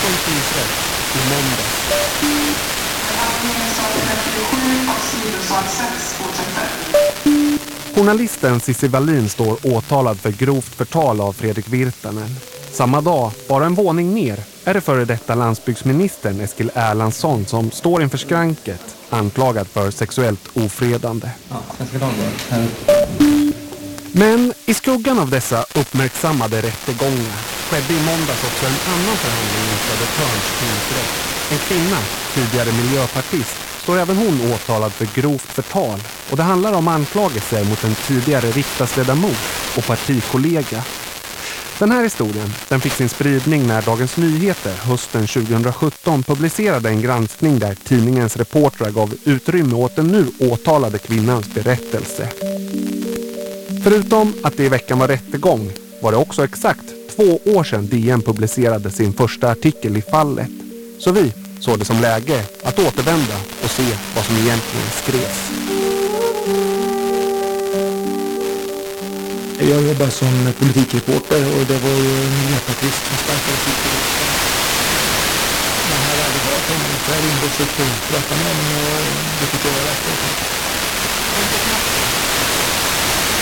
Stockholms tingsrätt i måndag. Journalisten Cissi Wallin står åtalad för grovt förtal av Fredrik Virtanen. Samma dag, bara en våning ner, är det före detta landsbygdsministern Eskil Erlandsson som står inför skranket, anklagad för sexuellt ofredande. Men i skuggan av dessa uppmärksammade rättegångar skedde i måndags också en annan förhandling i Södertörns tingsrätt. En kvinna, tidigare miljöpartist, står även hon åtalad för grovt förtal. Och det handlar om anklagelser mot en tidigare riksdagsledamot och partikollega. Den här historien den fick sin spridning när Dagens Nyheter hösten 2017 publicerade en granskning där tidningens reportrar gav utrymme åt den nu åtalade kvinnans berättelse. Förutom att det i veckan var rättegång var det också exakt 2 år sedan DN publicerade sin första artikel i fallet. Så vi såg det som läge att återvända och se vad som egentligen skrevs. Jag jobbar som politikreporter och det var ju miljöpartist som starkade sitt i riksdagen. Man hade aldrig hört honom, så jag ringde och försökte prata med honom och det fick jag göra efter.